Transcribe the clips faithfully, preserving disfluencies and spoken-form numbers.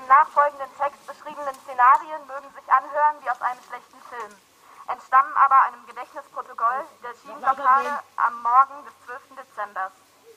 im nachfolgenden Text beschriebenen Szenarien mögen sich anhören wie aus einem schlechten Film, entstammen aber einem Gedächtnisprotokoll der Schienenblockade am Morgen des zwölften Dezember.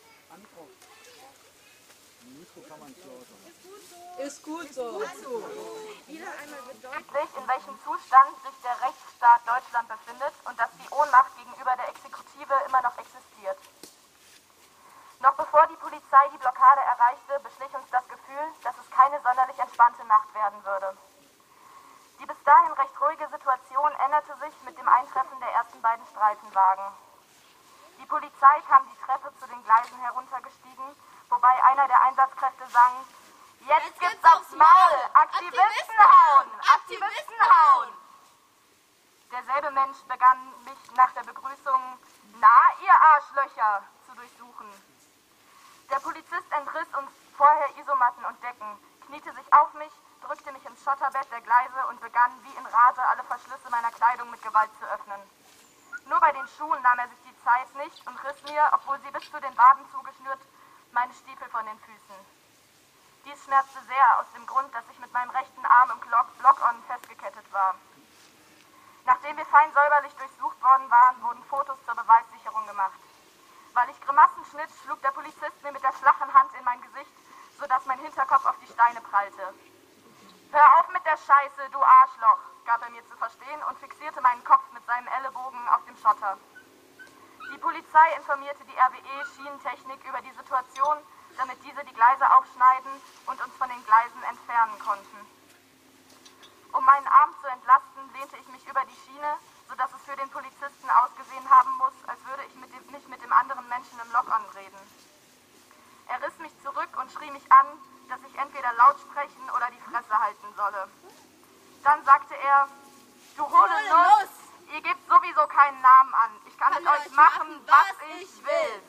Ist gut so. Ist gut so. Deutlich, in welchem Zustand sich der Rechtsstaat Deutschland befindet und dass die Ohnmacht gegenüber der Exekutive immer noch existiert. Noch bevor die Polizei die Blockade erreichte, beschlich uns das Gefühl, dass es keine sonderlich entspannte Nacht werden würde. Die bis dahin recht ruhige Situation änderte sich mit dem Eintreffen der ersten beiden Streifenwagen. Die Polizei kam die Treppe zu den Gleisen heruntergestiegen, wobei einer der Einsatzkräfte sang: Jetzt, Jetzt gibt's aufs Maul! Aktivisten, Aktivisten hauen! Aktivisten hauen! Derselbe Mensch begann mich nach der Begrüßung: Na, ihr Arschlöcher, zu durchsuchen. Der Polizist entriss uns vorher Isomatten und Decken, kniete sich auf mich, drückte mich ins Schotterbett der Gleise und begann wie in Rage alle Verschlüsse meiner Kleidung mit Gewalt zu öffnen. Nur bei den Schuhen nahm er sich die Zeit nicht und riss mir, obwohl sie bis zu den Waden zugeschnürt, meine Stiefel von den Füßen. Dies schmerzte sehr, aus dem Grund, dass ich mit meinem rechten Arm im Lock-on festgekettet war. Nachdem wir fein säuberlich durchsucht worden waren, wurden Fotos zur Beweissicherung gemacht. Weil ich Grimassen schnitt, schlug der Polizist mir mit der flachen Hand in mein Gesicht, sodass mein Hinterkopf auf die Steine prallte. Hör auf mit der Scheiße, du Arschloch, gab er mir zu verstehen und fixierte meinen Kopf mit seinem Ellenbogen auf dem Schotter. Die Polizei informierte die R W E-Schienentechnik über die Situation, damit diese die Gleise aufschneiden und uns von den Gleisen entfernen konnten. Um meinen Arm zu entlasten, lehnte ich mich über die Schiene, sodass es für den Polizisten ausgesehen haben muss, als würde ich mit dem, nicht mit dem anderen Menschen im Lock-on reden. Er riss mich zurück und schrie mich an, dass ich entweder laut sprechen oder die Fresse halten solle. Dann sagte er: Du hohle Nuss, ihr gebt sowieso keinen Namen an. Ich kann, kann mit euch machen, was ich will.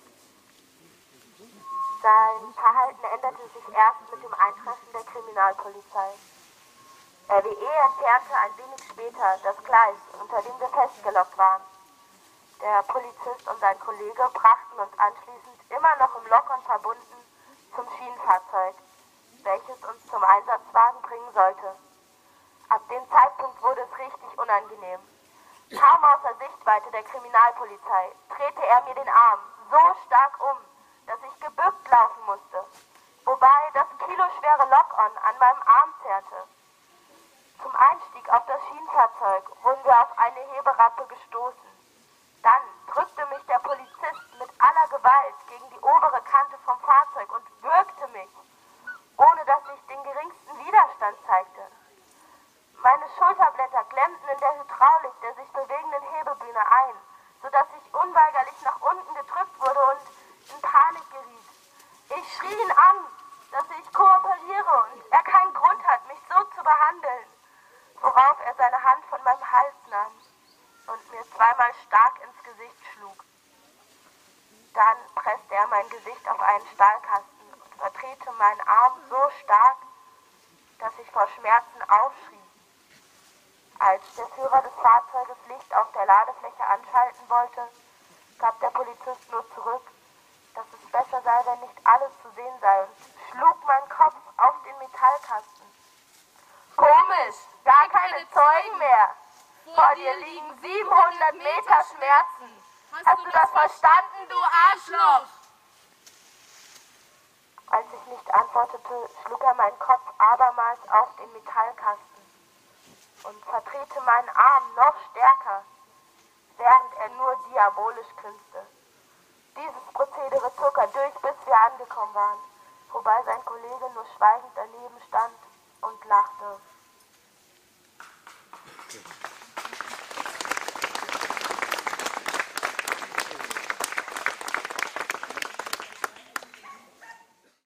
Sein Verhalten änderte sich erst mit dem Eintreffen der Kriminalpolizei. R W E entfernte ein wenig später das Gleis, unter dem wir festgelockt waren. Der Polizist und sein Kollege brachten uns anschließend, immer noch im Lock-on verbunden, zum Schienenfahrzeug, welches uns zum Einsatzwagen bringen sollte. Ab dem Zeitpunkt wurde es richtig unangenehm. Kaum außer Sichtweite der Kriminalpolizei drehte er mir den Arm so stark um, dass ich gebückt laufen musste, wobei das kiloschwere Lock-on an meinem Arm zerrte. Zum Einstieg auf das Schienenfahrzeug wurden wir auf eine Heberappe gestoßen. Dann drückte mich der Polizist mit aller Gewalt gegen die obere Kante vom Fahrzeug und würgte mich, ohne dass ich den geringsten Widerstand zeigte. Meine Schulterblätter klemmten in der Hydraulik der sich bewegenden Hebebühne ein, sodass ich unweigerlich nach unten gedrückt wurde und in Panik geriet. Ich schrie ihn an, dass ich kooperiere und er keinen Grund hat, mich so zu behandeln, worauf er seine Hand von meinem Hals nahm und mir zweimal stark ins Gesicht schlug. Dann presste er mein Gesicht auf einen Stahlkasten und verdrehte meinen Arm so stark, dass ich vor Schmerzen aufschrie. Als der Führer des Fahrzeuges Licht auf der Ladefläche anschalten wollte, gab der Polizist nur zurück, dass es besser sei, wenn nicht alles zu sehen sei, und schlug meinen Kopf auf den Metallkasten. Komisch, gar keine Zeugen mehr. Vor dir liegen siebenhundert Meter Schmerzen. Hast du das verstanden, du Arschloch? Als ich nicht antwortete, schlug er meinen Kopf abermals auf den Metallkasten und verdrehte meinen Arm noch stärker, während er nur diabolisch grinste. Dieses Prozedere zog er durch, bis wir angekommen waren, wobei sein Kollege nur schweigend daneben stand und lachte.